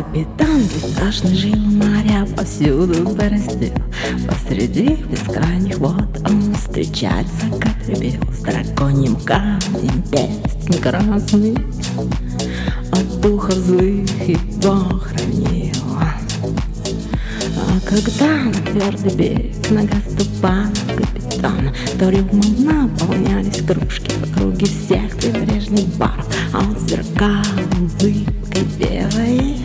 капитан бесстрашный жил, моря повсюду бороздил. Посреди бескрайних вод он встречать закат любил. С драконьим камнем перстень красный от духов злых его хранил. А когда на твердый берег нога ступала капитана, то рюмом наполнялись кружки в круге всех прибрежных баров, а он сверкал улыбкой белой.